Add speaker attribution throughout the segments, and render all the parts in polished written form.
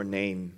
Speaker 1: name.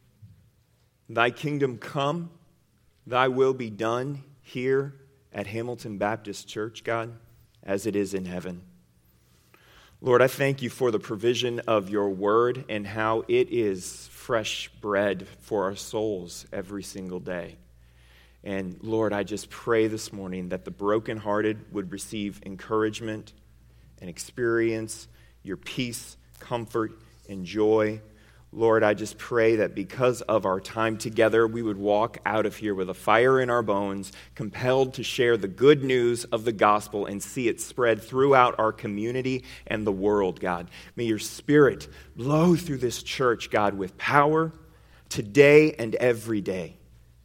Speaker 1: Thy kingdom come, thy will be done here at Hamilton Baptist Church, God, as it is in heaven. Lord, I thank you for the provision of your word and how it is fresh bread for our souls every single day. And Lord, I just pray this morning that the brokenhearted would receive encouragement and experience your peace, comfort, and joy. Lord, I just pray that because of our time together, we would walk out of here with a fire in our bones, compelled to share the good news of the gospel and see it spread throughout our community and the world, God. May your Spirit blow through this church, God, with power today and every day.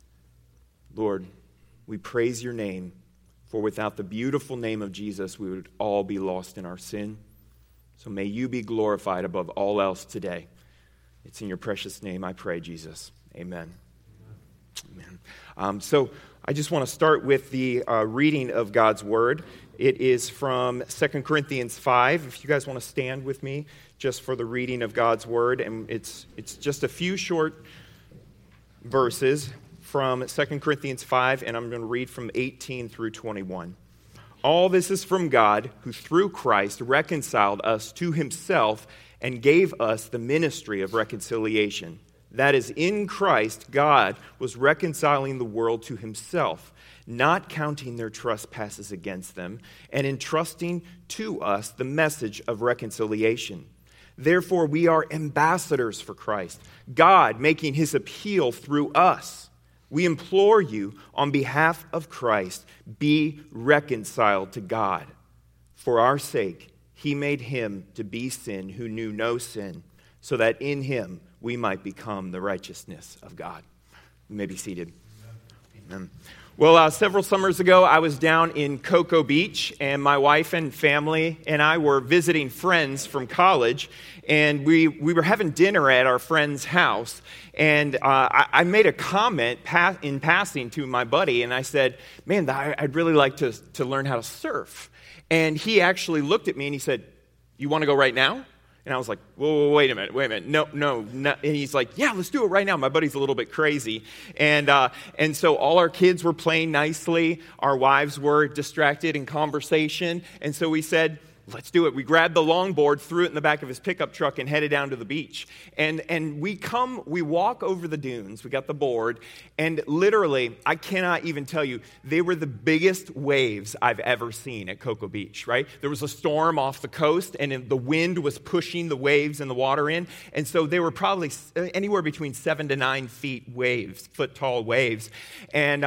Speaker 1: Lord, we praise your name, for without the beautiful name of Jesus, we would all be lost in our sin. So may you be glorified above all else today. It's in your precious name I pray, Jesus. Amen. Amen. So I just want to start with the reading of God's Word. It is from 2 Corinthians 5. If you guys want to stand with me just for the reading of God's Word. And it's just a few short verses from 2 Corinthians 5, and I'm going to read from 18 through 21. All this is from God, who through Christ reconciled us to himself and gave us the ministry of reconciliation. That is, in Christ, God was reconciling the world to himself, not counting their trespasses against them, and entrusting to us the message of reconciliation. Therefore, we are ambassadors for Christ, God making his appeal through us. We implore you, on behalf of Christ, be reconciled to God. For our sake, he made him to be sin who knew no sin, so that in him we might become the righteousness of God. You may be seated. Amen. Well, several summers ago, I was down in Cocoa Beach, and my wife and family and I were visiting friends from college, and we were having dinner at our friend's house, and I made a comment in passing to my buddy, and I said, man, I'd really like to learn how to surf. And he actually looked at me and he said, you want to go right now? And I was like, whoa, wait a minute. No. And he's like, yeah, let's do it right now. My buddy's a little bit crazy. And so all our kids were playing nicely. Our wives were distracted in conversation. And so we said, let's do it. We grabbed the longboard, threw it in the back of his pickup truck, and headed down to the beach. And we walk over the dunes. We got the board, and literally, I cannot even tell you, they were the biggest waves I've ever seen at Cocoa Beach, right? There was a storm off the coast, and the wind was pushing the waves and the water in, and so they were probably anywhere between 7 to 9 foot tall waves. And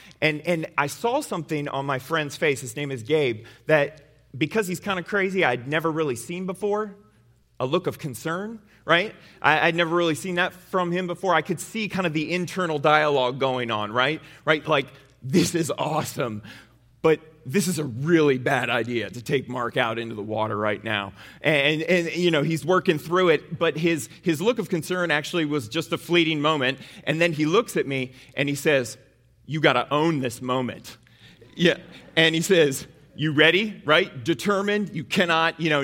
Speaker 1: I saw something on my friend's face, his name is Gabe, that because he's kind of crazy, I'd never really seen before, a look of concern, right? I'd never really seen that from him before. I could see kind of the internal dialogue going on, right? Like, this is awesome, but this is a really bad idea to take Mark out into the water right now. And you know, he's working through it, but his look of concern actually was just a fleeting moment, and then he looks at me and he says, you got to own this moment. Yeah, and he says, you ready, right? Determined, you got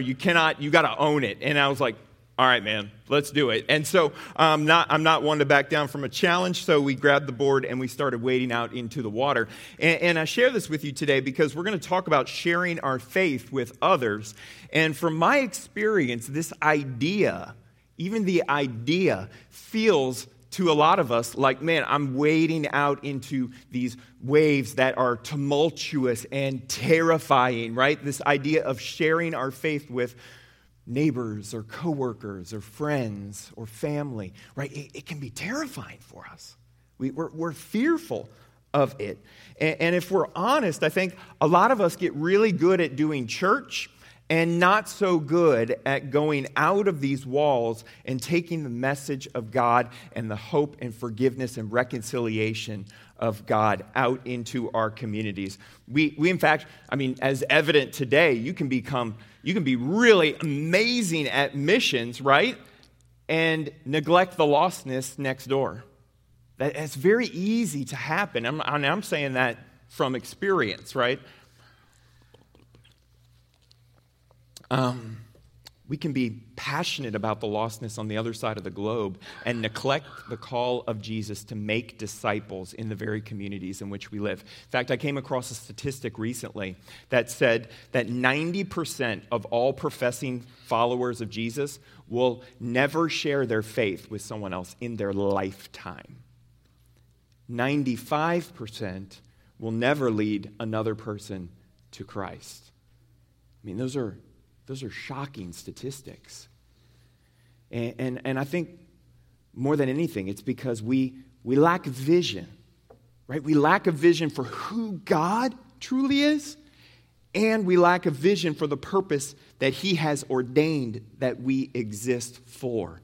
Speaker 1: to own it. And I was like, all right, man, let's do it. And so I'm not one to back down from a challenge, so we grabbed the board and we started wading out into the water. And I share this with you today because we're going to talk about sharing our faith with others. And from my experience, this idea, even the idea, feels to a lot of us like, man, I'm wading out into these waves that are tumultuous and terrifying, right? This idea of sharing our faith with neighbors or coworkers or friends or family, right? It can be terrifying for us. We're fearful of it. And if we're honest, I think a lot of us get really good at doing church and not so good at going out of these walls and taking the message of God and the hope and forgiveness and reconciliation of God out into our communities. We in fact, as evident today, you can be really amazing at missions, right? And neglect the lostness next door. That's very easy to happen. I'm saying that from experience, right? we can be passionate about the lostness on the other side of the globe and neglect the call of Jesus to make disciples in the very communities in which we live. In fact, I came across a statistic recently that said that 90% of all professing followers of Jesus will never share their faith with someone else in their lifetime. 95% will never lead another person to Christ. I mean, those are shocking statistics. And I think more than anything, it's because we lack vision, right? We lack a vision for who God truly is, and we lack a vision for the purpose that He has ordained that we exist for.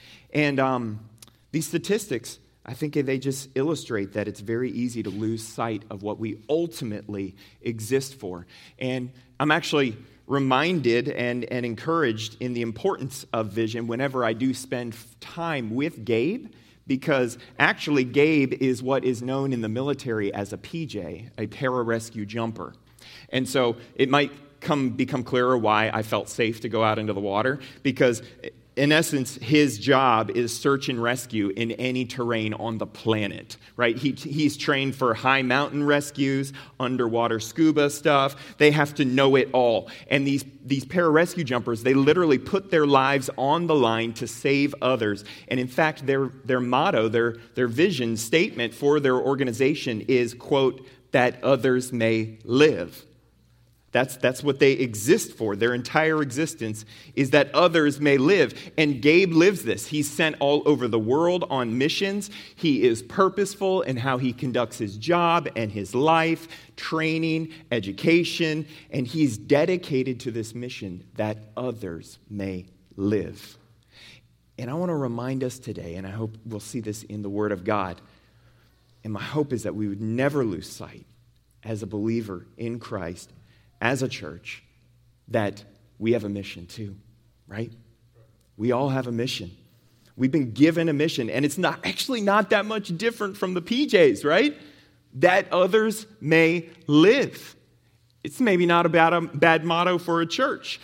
Speaker 1: And these statistics, I think they just illustrate that it's very easy to lose sight of what we ultimately exist for. And I'm actually reminded and encouraged in the importance of vision whenever I do spend time with Gabe, because actually Gabe is what is known in the military as a PJ, a pararescue jumper. And so it might become clearer why I felt safe to go out into the water, because in essence, his job is search and rescue in any terrain on the planet, right? He's trained for high mountain rescues, underwater scuba stuff. They have to know it all. And these pararescue jumpers, they literally put their lives on the line to save others. And in fact, their motto, their vision statement for their organization is, quote, that others may live. That's what they exist for. Their entire existence is that others may live. And Gabe lives this. He's sent all over the world on missions. He is purposeful in how he conducts his job and his life, training, education, and he's dedicated to this mission that others may live. And I want to remind us today, and I hope we'll see this in the Word of God, and my hope is that we would never lose sight as a believer in Christ, as a church, that we have a mission too, right? We all have a mission. We've been given a mission, and it's not that much different from the PJs, right? That others may live. It's maybe not a bad motto for a church,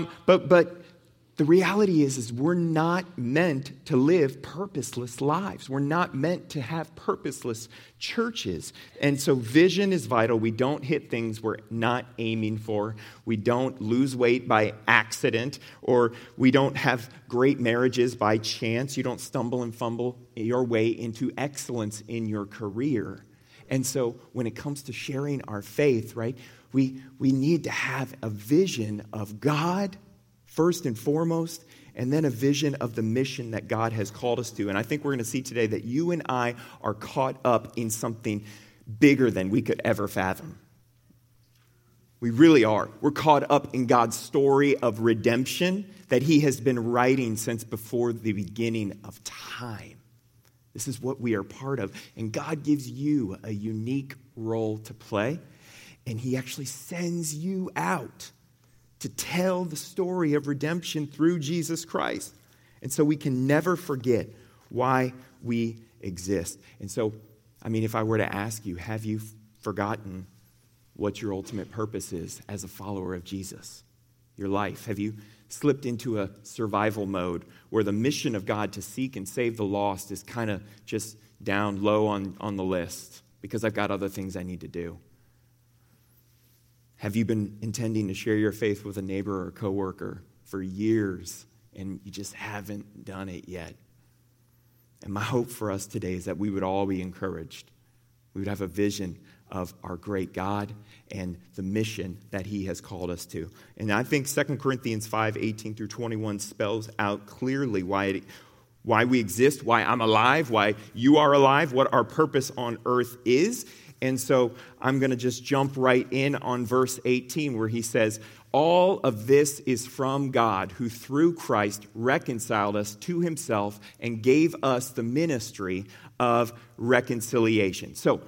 Speaker 1: but the reality is we're not meant to live purposeless lives. We're not meant to have purposeless churches. And so vision is vital. We don't hit things we're not aiming for. We don't lose weight by accident, or we don't have great marriages by chance. You don't stumble and fumble your way into excellence in your career. And so when it comes to sharing our faith, right, we need to have a vision of God first and foremost, and then a vision of the mission that God has called us to. And I think we're going to see today that you and I are caught up in something bigger than we could ever fathom. We really are. We're caught up in God's story of redemption that He has been writing since before the beginning of time. This is what we are part of. And God gives you a unique role to play, and He actually sends you out to tell the story of redemption through Jesus Christ. And so we can never forget why we exist. And so, if I were to ask you, have you forgotten what your ultimate purpose is as a follower of Jesus? Your life? Have you slipped into a survival mode where the mission of God to seek and save the lost is kind of just down low on the list because I've got other things I need to do? Have you been intending to share your faith with a neighbor or a coworker for years and you just haven't done it yet? And my hope for us today is that we would all be encouraged. We would have a vision of our great God and the mission that He has called us to. And I think 2 Corinthians 5:18-21 spells out clearly why we exist, why I'm alive, why you are alive, what our purpose on earth is. And so I'm going to just jump right in on verse 18 where he says, all of this is from God, who through Christ reconciled us to Himself and gave us the ministry of reconciliation. So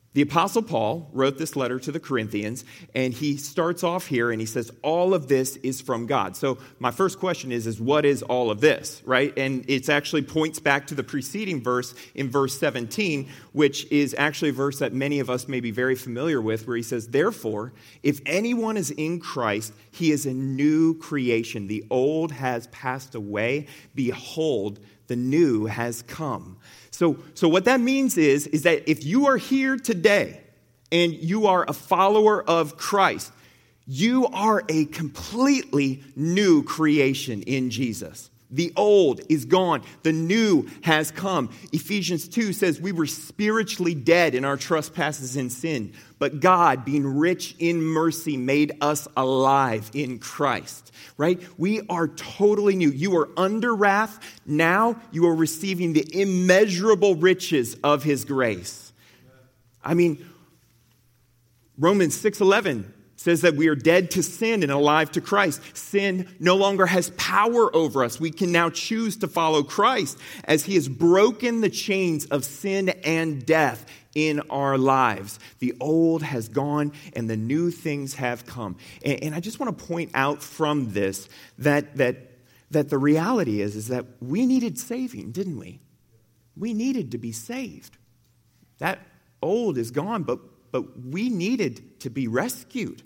Speaker 1: The Apostle Paul wrote this letter to the Corinthians, and he starts off here and he says, all of this is from God. So my first question is what is all of this, right? And it actually points back to the preceding verse in verse 17, which is actually a verse that many of us may be very familiar with, where he says, therefore, if anyone is in Christ, he is a new creation. The old has passed away. Behold, the new has come. So what that means is that if you are here today and you are a follower of Christ, you are a completely new creation in Jesus. The old is gone. The new has come. Ephesians 2 says we were spiritually dead in our trespasses and sin, but God, being rich in mercy, made us alive in Christ, right? We are totally new. You are under wrath. Now you are receiving the immeasurable riches of his grace. I mean, Romans 6:11 says that we are dead to sin and alive to Christ. Sin no longer has power over us. We can now choose to follow Christ as he has broken the chains of sin and death in our lives. The old has gone and the new things have come. And I just want to point out from this that the reality is that we needed saving, didn't we? We needed to be saved. That old is gone, but we needed to be rescued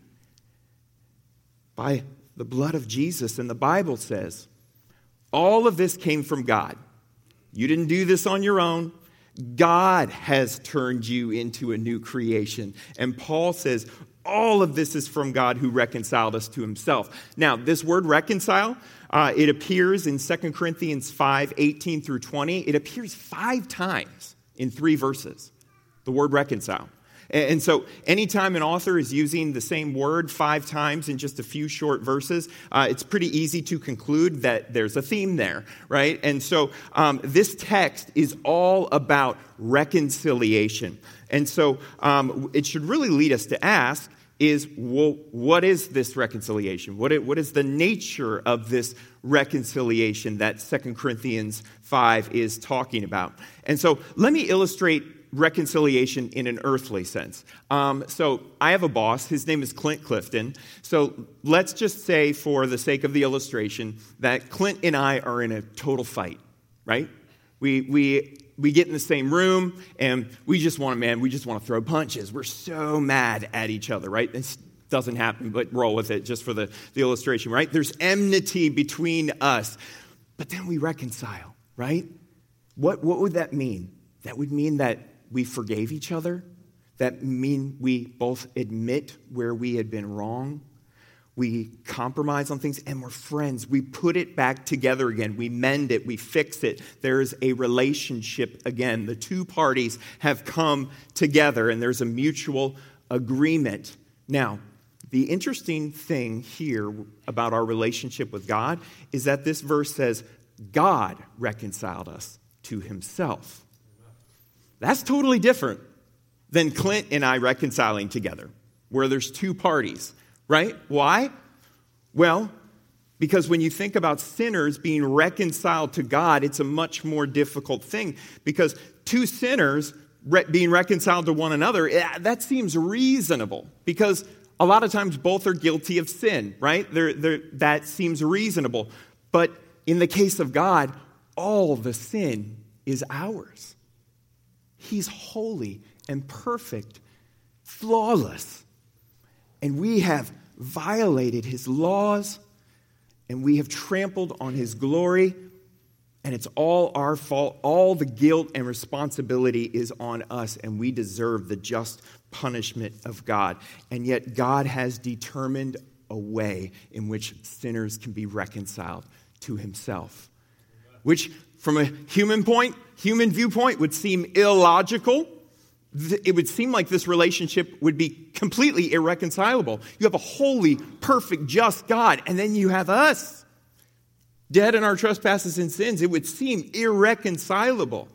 Speaker 1: by the blood of Jesus. And the Bible says, all of this came from God. You didn't do this on your own. God has turned you into a new creation. And Paul says, all of this is from God who reconciled us to himself. Now, this word reconcile, it appears in 2 Corinthians 5:18 through 20. It appears 5 times in 3 verses, the word reconcile. And so anytime an author is using the same word 5 times in just a few short verses, it's pretty easy to conclude that there's a theme there, right? And so this text is all about reconciliation. And so it should really lead us to ask is, well, what is this reconciliation? What is the nature of this reconciliation that 2 Corinthians 5 is talking about? And so let me illustrate reconciliation in an earthly sense. So I have a boss. His name is Clint Clifton. So let's just say, for the sake of the illustration, that Clint and I are in a total fight, right? We get in the same room, and we just want to throw punches. We're so mad at each other, right? This doesn't happen, but roll with it just for the illustration, right? There's enmity between us, but then we reconcile, right? What would that mean? That would mean that we forgave each other. That mean we both admit where we had been wrong. We compromise on things, and we're friends. We put it back together again. We mend it. We fix it. There's a relationship again. The 2 parties have come together, and there's a mutual agreement. Now, the interesting thing here about our relationship with God is that this verse says, God reconciled us to himself. That's totally different than Clint and I reconciling together, where there's 2 parties, right? Why? Well, because when you think about sinners being reconciled to God, it's a much more difficult thing, because 2 sinners being reconciled to one another, that seems reasonable, because a lot of times both are guilty of sin, right? That seems reasonable. But in the case of God, all the sin is ours. He's holy and perfect, flawless. And we have violated his laws, and we have trampled on his glory, and it's all our fault. All the guilt and responsibility is on us, and we deserve the just punishment of God. And yet God has determined a way in which sinners can be reconciled to himself, which from a human viewpoint would seem illogical. It would seem like this relationship would be completely irreconcilable. You have a holy, perfect, just God, and then you have us, dead in our trespasses and sins. It would seem irreconcilable.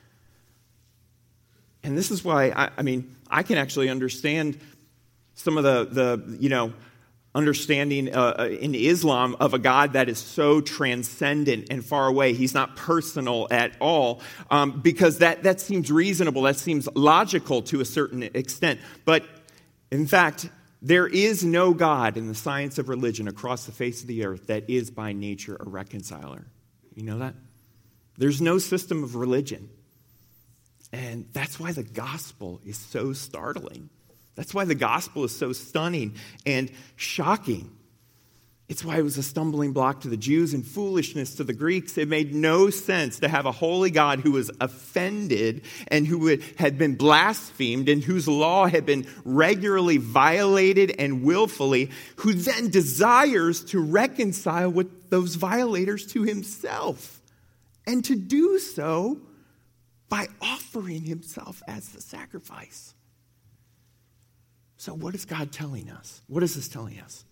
Speaker 1: And this is why, I can actually understand some of the understanding in Islam of a God that is so transcendent and far away. He's not personal at all, because that seems reasonable. That seems logical to a certain extent. But in fact, there is no God in the science of religion across the face of the earth that is by nature a reconciler. You know that? There's no system of religion. And that's why the gospel is so startling. That's why the gospel is so stunning and shocking. It's why it was a stumbling block to the Jews and foolishness to the Greeks. It made no sense to have a holy God who was offended and who had been blasphemed and whose law had been regularly violated and willfully, who then desires to reconcile with those violators to himself, and to do so by offering himself as the sacrifice. So what is God telling us? What is this telling us?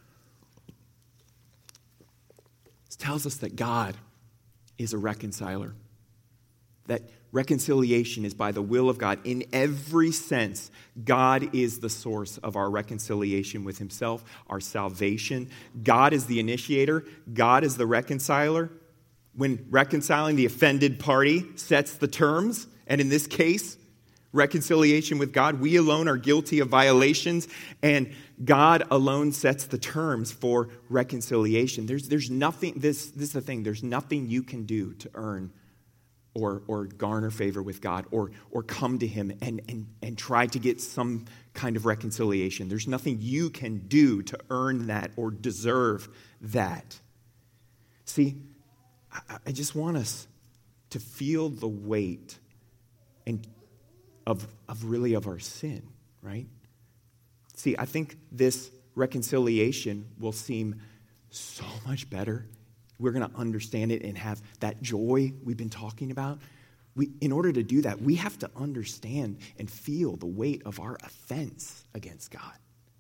Speaker 1: It tells us that God is a reconciler. That reconciliation is by the will of God. In every sense, God is the source of our reconciliation with himself, our salvation. God is the initiator. God is the reconciler. When reconciling, the offended party sets the terms. And in this case, reconciliation with God, we alone are guilty of violations, and God alone sets the terms for reconciliation. There's nothing, this is the thing, there's nothing you can do to earn or garner favor with God or come to him and try to get some kind of reconciliation. There's nothing you can do to earn that or deserve that. See, I just want us to feel the weight and of our sin, right? See, I think this reconciliation will seem so much better. We're going to understand it and have that joy we've been talking about. In order to do that, we have to understand and feel the weight of our offense against God.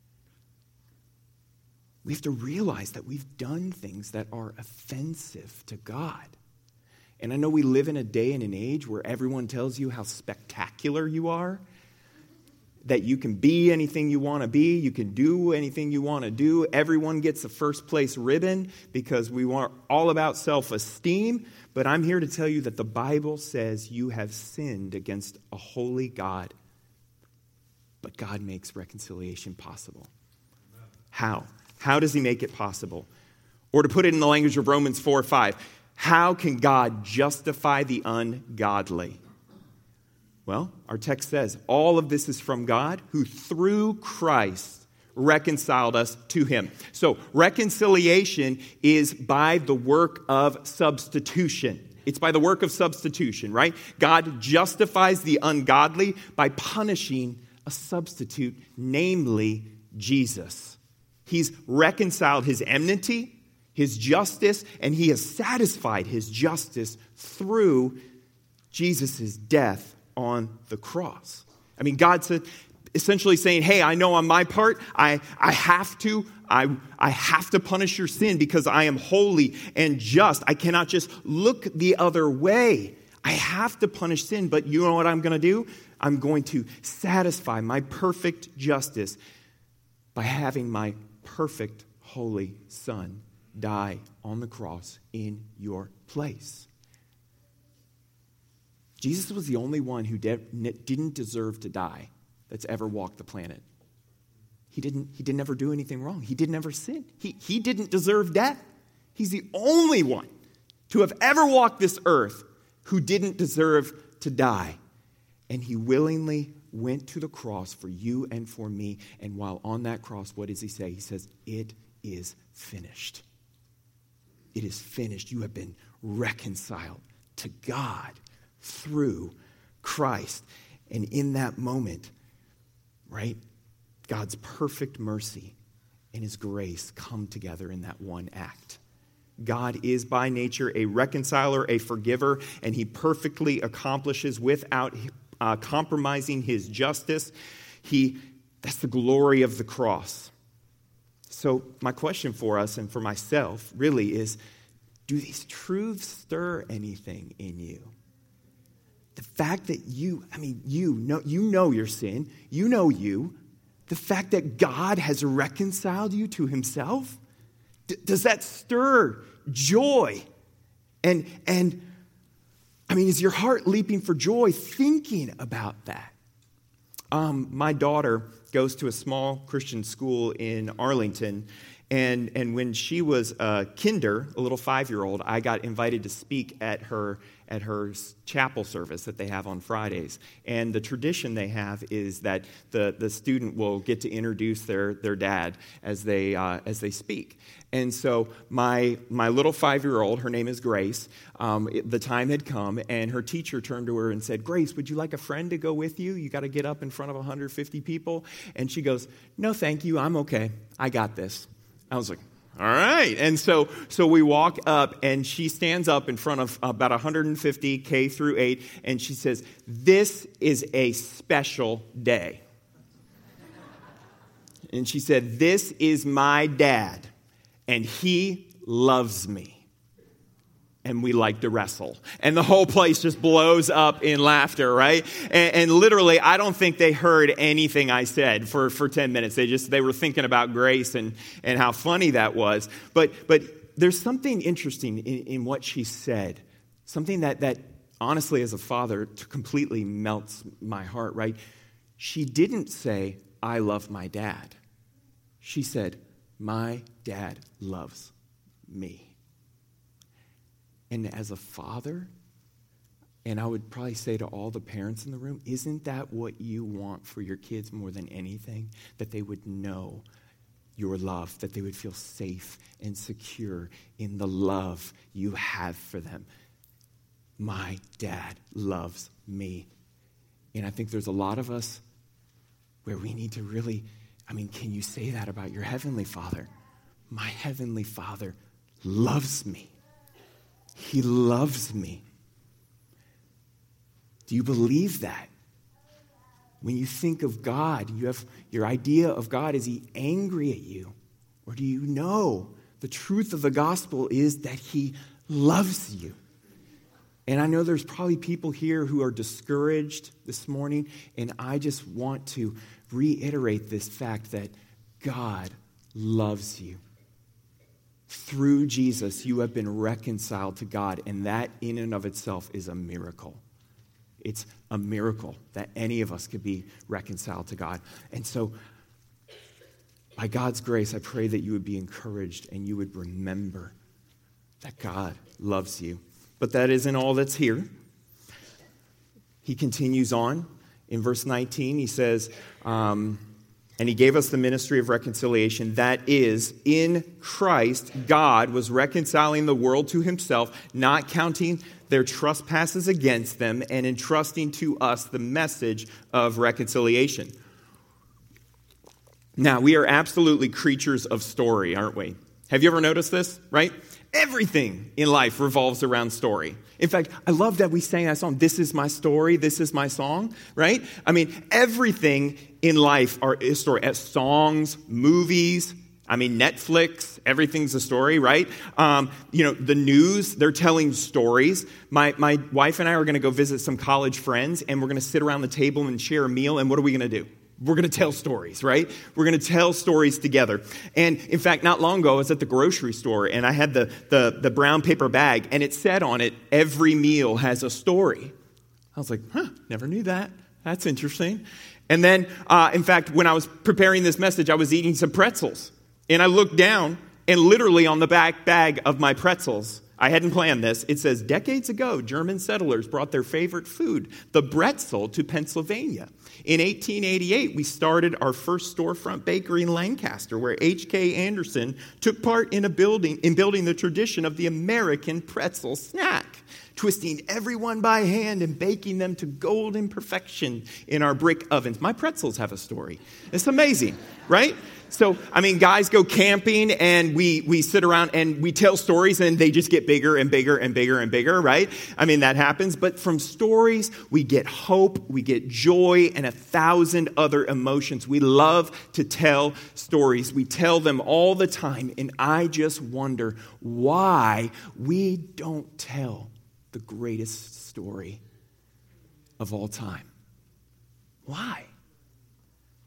Speaker 1: We have to realize that we've done things that are offensive to God. And I know we live in a day and an age where everyone tells you how spectacular you are, that you can be anything you want to be, you can do anything you want to do. Everyone gets a first place ribbon because we are all about self-esteem. But I'm here to tell you that the Bible says you have sinned against a holy God. But God makes reconciliation possible. How? How does he make it possible? Or to put it in the language of Romans 4:5, how can God justify the ungodly? Well, our text says, all of this is from God who through Christ reconciled us to him. So reconciliation is by the work of substitution. It's by the work of substitution, right? God justifies the ungodly by punishing a substitute, namely Jesus. He's reconciled his enmity, his justice, and he has satisfied his justice through Jesus' death on the cross. I mean, God said, essentially saying, hey, I know on my part, I have to punish your sin because I am holy and just. I cannot just look the other way. I have to punish sin, but you know what I'm going to do? I'm going to satisfy my perfect justice by having my perfect, holy Son die on the cross in your place. Jesus was the only one who didn't deserve to die that's ever walked the planet. He didn't ever do anything wrong. He didn't ever sin. He didn't deserve death. He's the only one to have ever walked this earth who didn't deserve to die. And he willingly went to the cross for you and for me. And while on that cross, what does he say? He says, it is finished. It is finished. You have been reconciled to God through Christ. And in that moment, right, God's perfect mercy and his grace come together in that one act. God is by nature a reconciler, a forgiver, and he perfectly accomplishes without compromising his justice. That's the glory of the cross. So my question for us and for myself really is, do these truths stir anything in you? The fact that you know your sin, you know you, The fact that God has reconciled you to himself? Does that stir joy? And I mean, is your heart leaping for joy thinking about that? My daughter goes to a small Christian school in Arlington, and when she was a little 5-year-old, I got invited to speak at her chapel service that they have on Fridays. And the tradition they have is that the student will get to introduce their dad as they speak. And so my little 5-year-old, her name is Grace, the time had come, and her teacher turned to her and said, "Grace, would you like a friend to go with you? You got to get up in front of 150 people." And she goes, "No, thank you. I'm okay. I got this." I was like, all right. And so we walk up, and she stands up in front of about 150 K through 8, and she says, "This is a special day." And she said, "This is my dad, and he loves me. And we like to wrestle." And the whole place just blows up in laughter, right? And literally, I don't think they heard anything I said for 10 minutes. They were thinking about Grace and how funny that was. But there's something interesting in what she said. Something that honestly, as a father, completely melts my heart, right? She didn't say, "I love my dad." She said, "My dad loves me." And as a father, and I would probably say to all the parents in the room, isn't that what you want for your kids more than anything? That they would know your love, that they would feel safe and secure in the love you have for them. My dad loves me. And I think there's a lot of us where we need to really, can you say that about your Heavenly Father? My Heavenly Father loves me. He loves me. Do you believe that? When you think of God, you have your idea of God, is he angry at you? Or do you know the truth of the gospel is that he loves you? And I know there's probably people here who are discouraged this morning, and I just want to reiterate this fact that God loves you. Through Jesus, you have been reconciled to God, and that in and of itself is a miracle. It's a miracle that any of us could be reconciled to God. And so, by God's grace, I pray that you would be encouraged and you would remember that God loves you. But that isn't all that's here. He continues on. In verse 19, he says, and he gave us the ministry of reconciliation. That is, in Christ, God was reconciling the world to himself, not counting their trespasses against them, and entrusting to us the message of reconciliation. Now, we are absolutely creatures of story, aren't we? Have you ever noticed this, right? Everything in life revolves around story. In fact, I love that we sang that song, "This is my story, this is my song," right? Everything in life is story. Songs, movies, Netflix, everything's a story, right? The news, they're telling stories. My wife and I are going to go visit some college friends, and we're going to sit around the table and share a meal, and what are we going to do? We're going to tell stories, right? We're going to tell stories together. And in fact, not long ago, I was at the grocery store, and I had the brown paper bag, and it said on it, "Every meal has a story." I was like, never knew that. That's interesting. And then, in fact, when I was preparing this message, I was eating some pretzels. And I looked down, and literally on the back bag of my pretzels, I hadn't planned this, it says, "Decades ago, German settlers brought their favorite food, the bretzel, to Pennsylvania. In 1888, we started our first storefront bakery in Lancaster, where H.K. Anderson took part in building the tradition of the American pretzel snack, twisting everyone by hand and baking them to golden perfection in our brick ovens." My pretzels have a story. It's amazing, right? So, guys go camping, and we sit around and we tell stories, and they just get bigger and bigger and bigger and bigger, right? That happens. But from stories, we get hope, we get joy, and 1,000 other emotions. We love to tell stories. We tell them all the time, and I just wonder why we don't tell the greatest story of all time. Why?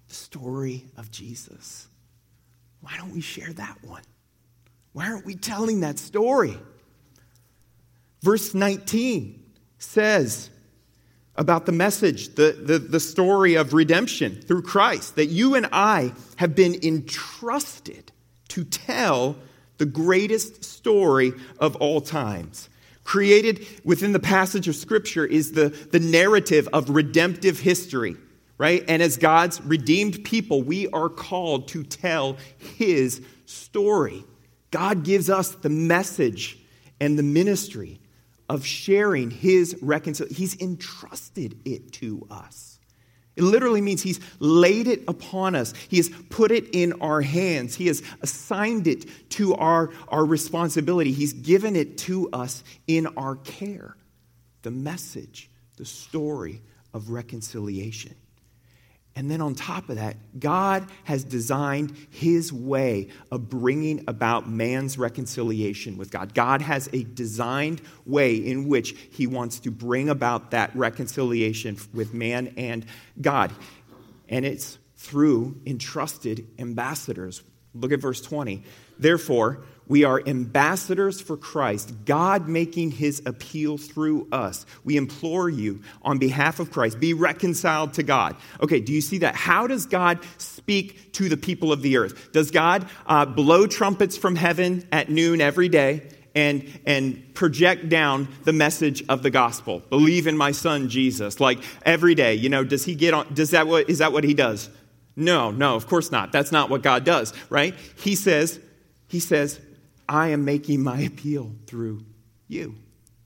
Speaker 1: The story of Jesus. Why don't we share that one? Why aren't we telling that story? Verse 19 says about the message, the story of redemption through Christ, that you and I have been entrusted to tell the greatest story of all times. Created within the passage of Scripture is the narrative of redemptive history, right? And as God's redeemed people, we are called to tell His story. God gives us the message and the ministry of sharing His reconciliation. He's entrusted it to us. It literally means He's laid it upon us. He has put it in our hands. He has assigned it to our responsibility. He's given it to us in our care. The message, the story of reconciliation. And then on top of that, God has designed His way of bringing about man's reconciliation with God. God has a designed way in which He wants to bring about that reconciliation with man and God. And it's through entrusted ambassadors. Look at verse 20. Therefore, we are ambassadors for Christ, God making His appeal through us. We implore you on behalf of Christ, be reconciled to God. Okay, do you see that? How does God speak to the people of the earth? Does God blow trumpets from heaven at noon every day and project down the message of the gospel? Believe in my Son, Jesus. Like every day, does He get on? Is that what He does? No, of course not. That's not what God does, right? He says, I am making my appeal through you.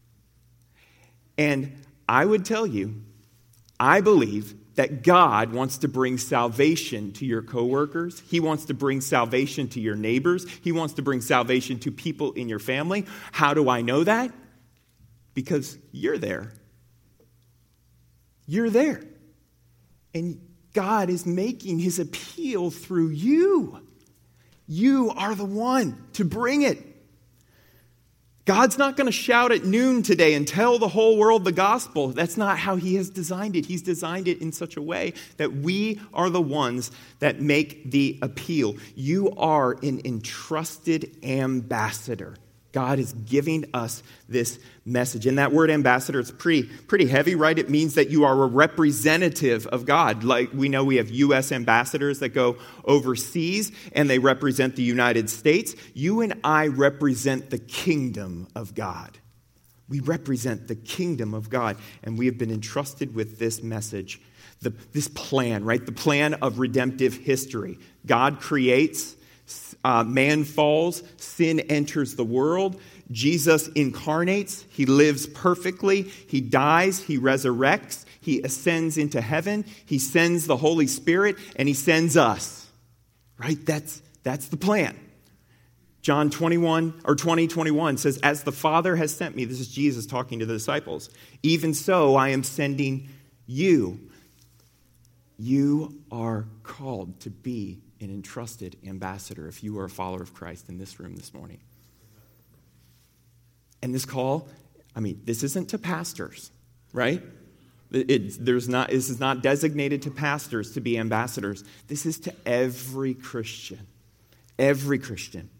Speaker 1: And I would tell you, I believe that God wants to bring salvation to your coworkers. He wants to bring salvation to your neighbors. He wants to bring salvation to people in your family. How do I know that? Because you're there. You're there. And God is making His appeal through you. You are the one to bring it. God's not going to shout at noon today and tell the whole world the gospel. That's not how He has designed it. He's designed it in such a way that we are the ones that make the appeal. You are an entrusted ambassador. God is giving us this message. And that word ambassador, it's pretty heavy, right? It means that you are a representative of God. Like we know we have U.S. ambassadors that go overseas and they represent the United States. You and I represent the kingdom of God. We represent the kingdom of God. And we have been entrusted with this message, this plan, right? The plan of redemptive history. God creates. Man falls, sin enters the world, Jesus incarnates, He lives perfectly, He dies, He resurrects, He ascends into heaven, He sends the Holy Spirit, and He sends us. Right? That's the plan. John 20:21 says, as the Father has sent me, this is Jesus talking to the disciples, even so I am sending you. You are called to be an entrusted ambassador if you are a follower of Christ in this room this morning. And this call, this isn't to pastors, right? This is not designated to pastors to be ambassadors. This is to every Christian. Every Christian.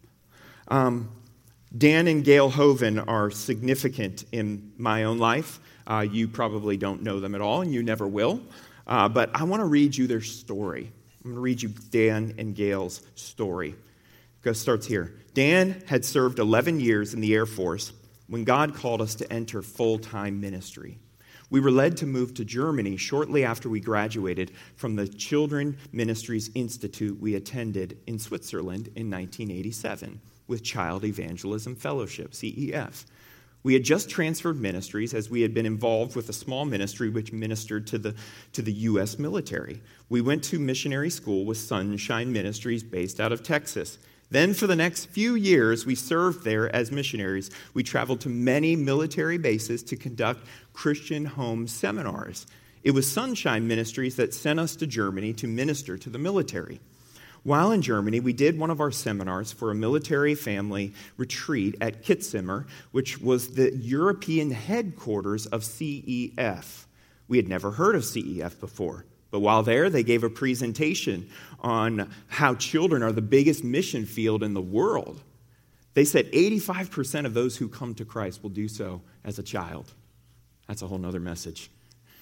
Speaker 1: Dan and Gail Hoven are significant in my own life. You probably don't know them at all, and you never will. But I want to read you their story. I'm going to read you Dan and Gail's story. It starts here. Dan had served 11 years in the Air Force when God called us to enter full-time ministry. We were led to move to Germany shortly after we graduated from the Children Ministries Institute we attended in Switzerland in 1987 with Child Evangelism Fellowship, CEF. We had just transferred ministries as we had been involved with a small ministry which ministered to the U.S. military. We went to missionary school with Sunshine Ministries based out of Texas. Then for the next few years, we served there as missionaries. We traveled to many military bases to conduct Christian home seminars. It was Sunshine Ministries that sent us to Germany to minister to the military. While in Germany, we did one of our seminars for a military family retreat at Kitzimmer, which was the European headquarters of CEF. We had never heard of CEF before. But while there, they gave a presentation on how children are the biggest mission field in the world. They said 85% of those who come to Christ will do so as a child. That's a whole nother message.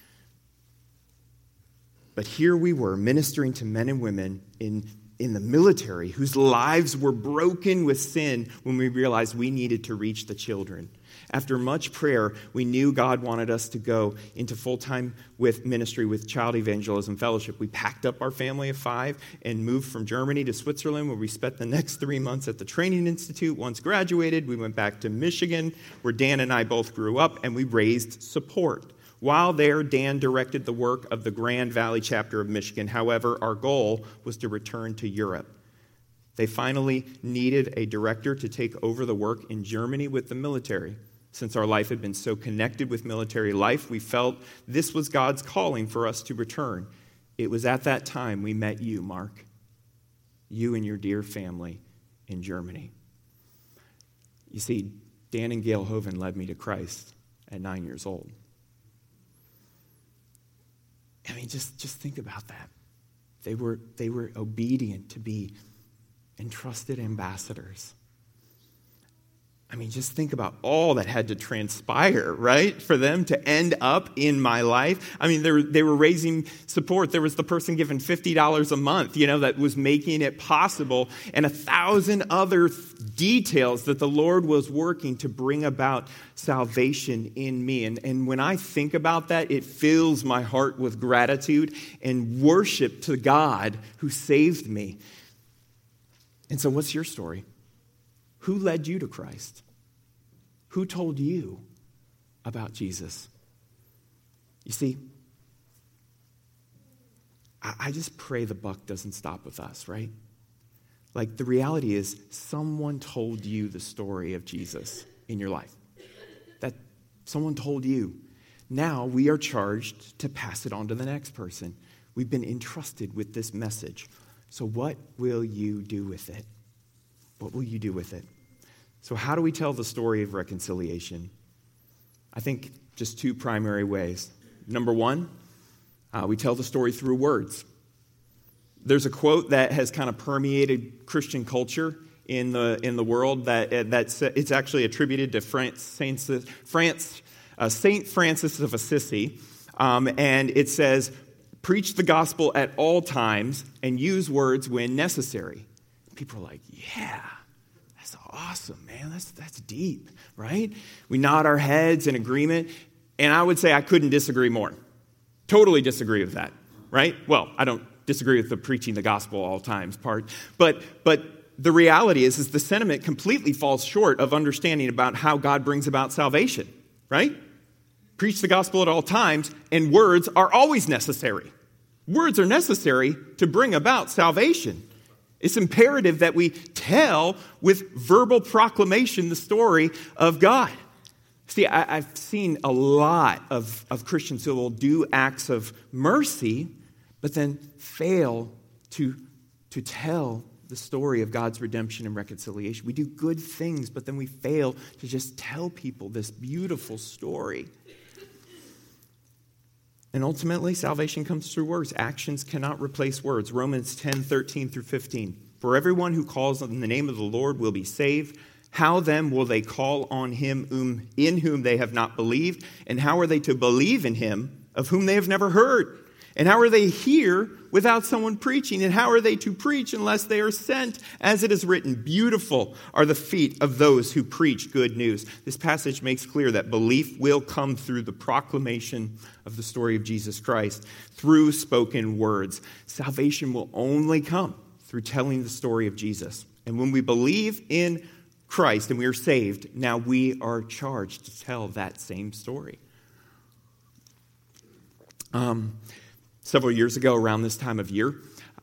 Speaker 1: But here we were ministering to men and women in the military whose lives were broken with sin when we realized we needed to reach the children. After much prayer, we knew God wanted us to go into full-time with ministry with Child Evangelism Fellowship. We packed up our family of 5 and moved from Germany to Switzerland, where we spent the next 3 months at the Training Institute. Once graduated, we went back to Michigan, where Dan and I both grew up, and we raised support. While there, Dan directed the work of the Grand Valley chapter of Michigan. However, our goal was to return to Europe. They finally needed a director to take over the work in Germany with the military. Since our life had been so connected with military life, we felt this was God's calling for us to return. It was at that time we met you, Mark, you and your dear family in Germany. You see, Dan and Gail Hoven led me to Christ at 9 years old. I mean, just think about that. They were obedient to be entrusted ambassadors. I mean, just think about all that had to transpire, right, for them to end up in my life. I mean, they were raising support. There was the person giving $50 a month, that was making it possible, and 1,000 other details that the Lord was working to bring about salvation in me. And when I think about that, it fills my heart with gratitude and worship to God who saved me. And so what's your story? Who led you to Christ? Who told you about Jesus? You see, I just pray the buck doesn't stop with us, right? Like, the reality is someone told you the story of Jesus in your life. That someone told you. Now we are charged to pass it on to the next person. We've been entrusted with this message. So what will you do with it? What will you do with it? So how do we tell the story of reconciliation? I think just 2 primary ways. Number 1, we tell the story through words. There's a quote that has kind of permeated Christian culture in the world that's it's actually attributed to Saint Francis of Assisi, and it says, "Preach the gospel at all times and use words when necessary." People are like, "Yeah. That's awesome, man. That's deep," right? We nod our heads in agreement, and I would say I couldn't disagree more. Totally disagree with that, right? Well, I don't disagree with the preaching the gospel all times part, but the reality is the sentiment completely falls short of understanding about how God brings about salvation, right? Preach the gospel at all times, and words are always necessary. Words are necessary to bring about salvation. It's imperative that we tell with verbal proclamation the story of God. See, I've seen a lot of Christians who will do acts of mercy, but then fail to tell the story of God's redemption and reconciliation. We do good things, but then we fail to just tell people this beautiful story. And ultimately, salvation comes through words. Actions cannot replace words. Romans 10:13-15. "For everyone who calls on the name of the Lord will be saved. How then will they call on him in whom they have not believed? And how are they to believe in him of whom they have never heard? And how are they hear without someone preaching? And how are they to preach unless they are sent? As it is written, beautiful are the feet of those who preach good news." This passage makes clear that belief will come through the proclamation of the story of Jesus Christ, through spoken words. Salvation will only come through telling the story of Jesus. And when we believe in Christ and we are saved, now we are charged to tell that same story. Several years ago, around this time of year,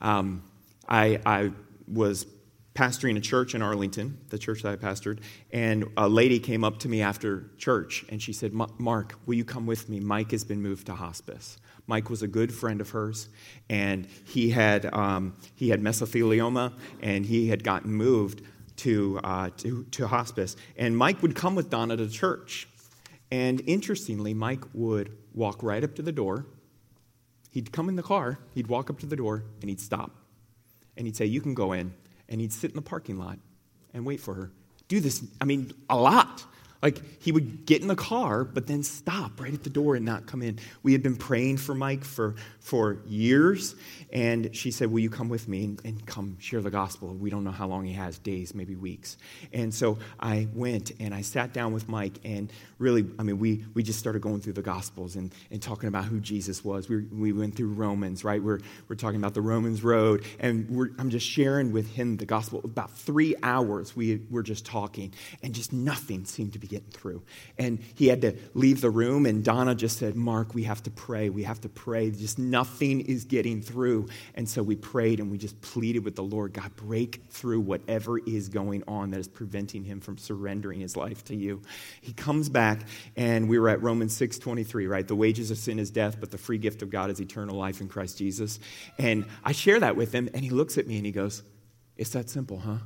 Speaker 1: I was pastoring a church in Arlington, the church that I pastored, and a lady came up to me after church, and she said, "Mark, will you come with me? Mike has been moved to hospice." Mike was a good friend of hers, and he had mesothelioma, and he had gotten moved to hospice. And Mike would come with Donna to church. And interestingly, Mike would walk right up to the door.
Speaker 2: he'd come in the car, he'd walk up to the door, and he'd stop. And he'd say, you can go in. And he'd sit in the parking lot and wait for her. Do this, a lot. Like, he would get in the car, but then stop right at the door and not come in. We had been praying for Mike for years, and she said, will you come with me and come share the gospel? We don't know how long he has, days, maybe weeks. And so I went, and I sat down with Mike, and really, we just started going through the gospels and talking about who Jesus was. We went through Romans, right? We're talking about the Romans road, and I'm just sharing with him the gospel. About 3 hours we were just talking, and just nothing seemed to be getting through. And he had to leave the room, and Donna just said, Mark, we have to pray. We have to pray. Just nothing is getting through. And so we prayed, and we just pleaded with the Lord, God, break through whatever is going on that is preventing him from surrendering his life to you. He comes back, and we were at Romans 6:23, right? The wages of sin is death, but the free gift of God is eternal life in Christ Jesus. And I share that with him, and he looks at me, and he goes, it's that simple, huh?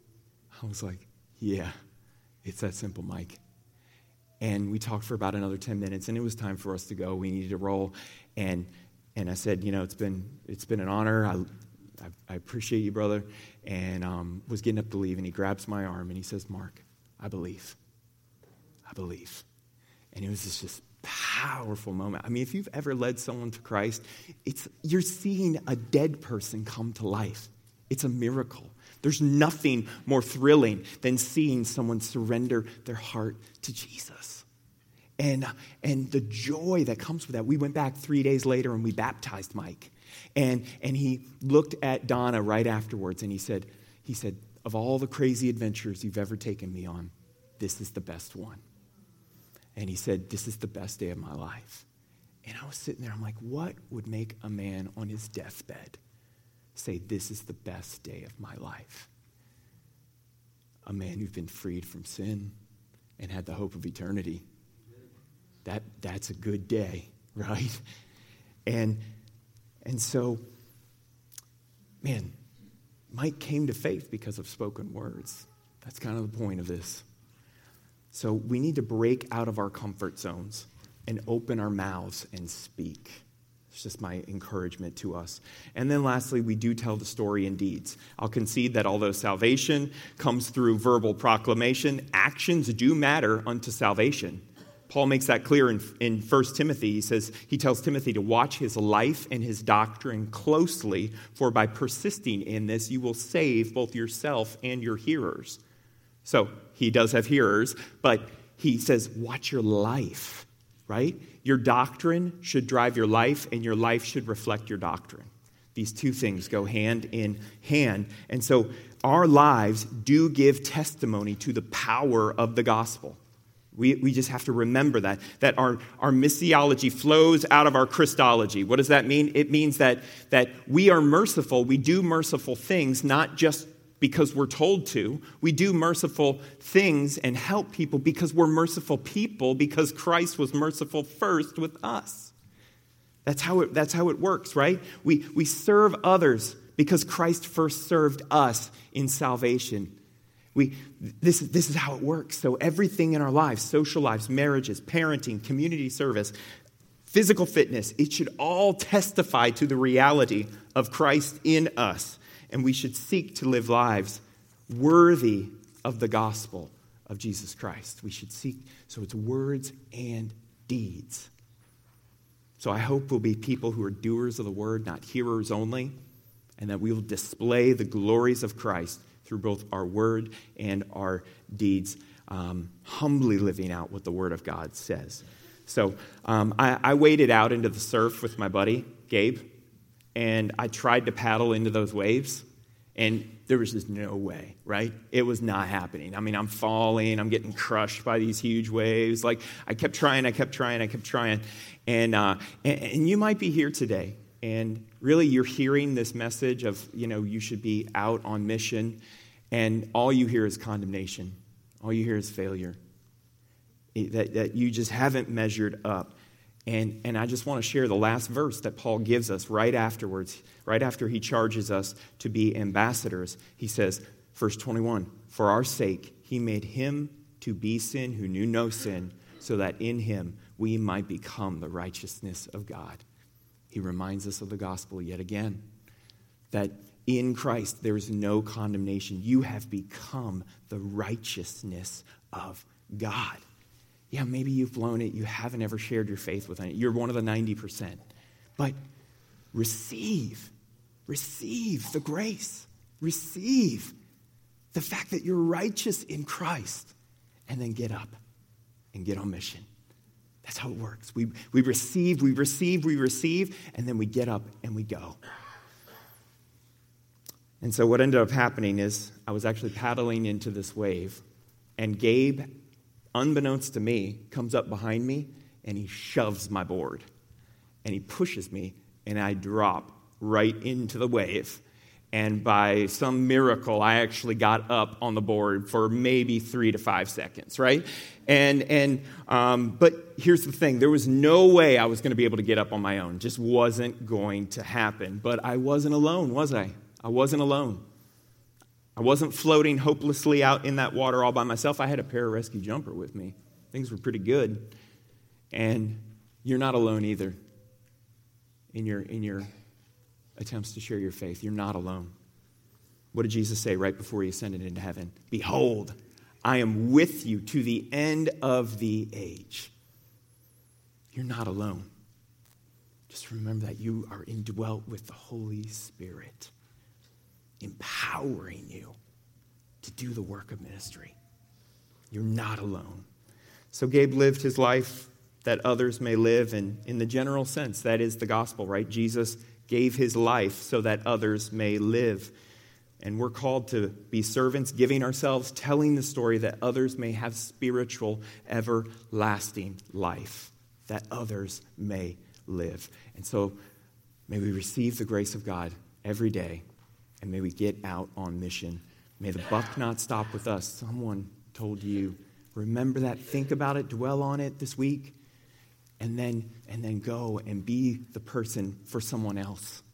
Speaker 2: I was like, yeah, it's that simple, Mike. And we talked for about another 10 minutes, and it was time for us to go. We needed to roll. And I said, it's been an honor. I appreciate you, brother. And was getting up to leave, and he grabs my arm, and he says, Mark, I believe. I believe. And it was just powerful moment. If you've ever led someone to Christ, you're seeing a dead person come to life. It's a miracle. There's nothing more thrilling than seeing someone surrender their heart to Jesus. And the joy that comes with that. We went back 3 days later and we baptized Mike. And he looked at Donna right afterwards and he said, of all the crazy adventures you've ever taken me on, this is the best one. And he said, this is the best day of my life. And I was sitting there, I'm like, what would make a man on his deathbed say, this is the best day of my life? A man who's been freed from sin and had the hope of eternity. That's a good day, right? And so, man, Mike came to faith because of spoken words. That's kind of the point of this. So we need to break out of our comfort zones and open our mouths and speak. It's just my encouragement to us. And then lastly, we do tell the story in deeds. I'll concede that although salvation comes through verbal proclamation, actions do matter unto salvation. Paul makes that clear in 1 Timothy. He tells Timothy to watch his life and his doctrine closely, for by persisting in this, you will save both yourself and your hearers. So he does have hearers, but he says, watch your life, right? Your doctrine should drive your life, and your life should reflect your doctrine. These two things go hand in hand. And so our lives do give testimony to the power of the gospel. We just have to remember that our missiology flows out of our Christology. What does that mean? It means that we are merciful. We do merciful things, not just because we're told to. We do merciful things and help people because we're merciful people, because Christ was merciful first with us. That's how it works, right? We serve others because Christ first served us in salvation. This is how it works. So everything in our lives, social lives, marriages, parenting, community service, physical fitness, it should all testify to the reality of Christ in us. And we should seek to live lives worthy of the gospel of Jesus Christ. We should seek, so it's words and deeds. So I hope we'll be people who are doers of the word, not hearers only, and that we will display the glories of Christ through both our word and our deeds, humbly living out what the word of God says. So I waded out into the surf with my buddy, Gabe, and I tried to paddle into those waves, and there was just no way, right? It was not happening. I'm falling. I'm getting crushed by these huge waves. Like, I kept trying. And you might be here today, and really you're hearing this message of, you should be out on mission, and all you hear is condemnation. All you hear is failure. That you just haven't measured up. And I just want to share the last verse that Paul gives us right afterwards, right after he charges us to be ambassadors. He says, verse 21, for our sake he made him to be sin who knew no sin, so that in him we might become the righteousness of God. he reminds us of the gospel yet again, that in Christ there is no condemnation. You have become the righteousness of God. Yeah, maybe you've blown it. You haven't ever shared your faith with it. You're one of the 90%. But receive the grace. Receive the fact that you're righteous in Christ. And then get up and get on mission. That's how it works. We receive, and then we get up and we go. And so what ended up happening is I was actually paddling into this wave, and Gabe, unbeknownst to me, comes up behind me, and he shoves my board. And he pushes me, and I drop right into the wave. And by some miracle, I actually got up on the board for maybe 3 to 5 seconds, right? But here's the thing. There was no way I was going to be able to get up on my own. Just wasn't going to happen. But I wasn't alone, was I? I wasn't alone. I wasn't floating hopelessly out in that water all by myself. I had a pararescue jumper with me. Things were pretty good. And you're not alone either in your attempts to share your faith. You're not alone. What did Jesus say right before he ascended into heaven? Behold, I am with you to the end of the age. You're not alone. Just remember that you are indwelt with the Holy Spirit, empowering you to do the work of ministry. You're not alone. So Gabe lived his life that others may live, and in the general sense, that is the gospel, right? Jesus gave his life so that others may live. And we're called to be servants, giving ourselves, telling the story that others may have spiritual, everlasting life, that others may live. And so may we receive the grace of God every day, and may we get out on mission. May the buck not stop with us. Someone told you, remember that, think about it, dwell on it this week. And then go and be the person for someone else.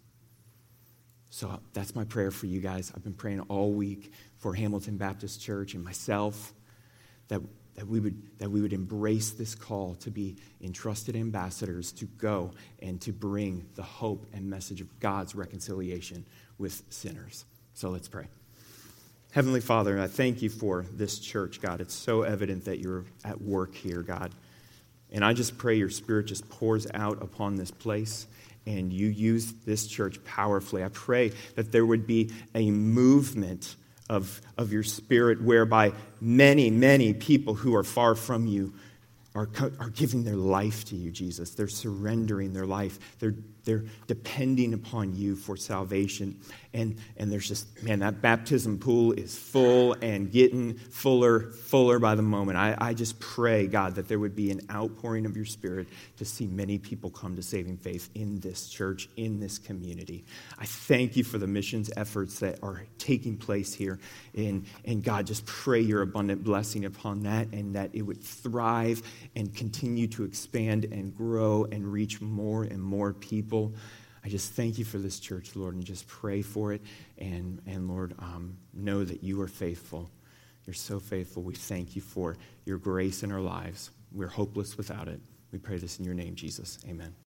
Speaker 2: So that's my prayer for you guys. I've been praying all week for Hamilton Baptist Church and myself that we would embrace this call to be entrusted ambassadors to go and to bring the hope and message of God's reconciliation with sinners. So let's pray. Heavenly Father, I thank you for this church, God. It's so evident that you're at work here, God. And I just pray your Spirit just pours out upon this place and you use this church powerfully. I pray that there would be a movement of your Spirit whereby many, many people who are far from you are giving their life to you, Jesus. They're surrendering their life. They're depending upon you for salvation. And there's just, man, that baptism pool is full and getting fuller by the moment. I just pray, God, that there would be an outpouring of your Spirit to see many people come to saving faith in this church, in this community. I thank you for the missions efforts that are taking place here. And God, just pray your abundant blessing upon that, and that it would thrive and continue to expand and grow and reach more and more people. I just thank you for this church, Lord, and just pray for it. And Lord, know that you are faithful. You're so faithful. We thank you for your grace in our lives. We're hopeless without it. We pray this in your name, Jesus. Amen.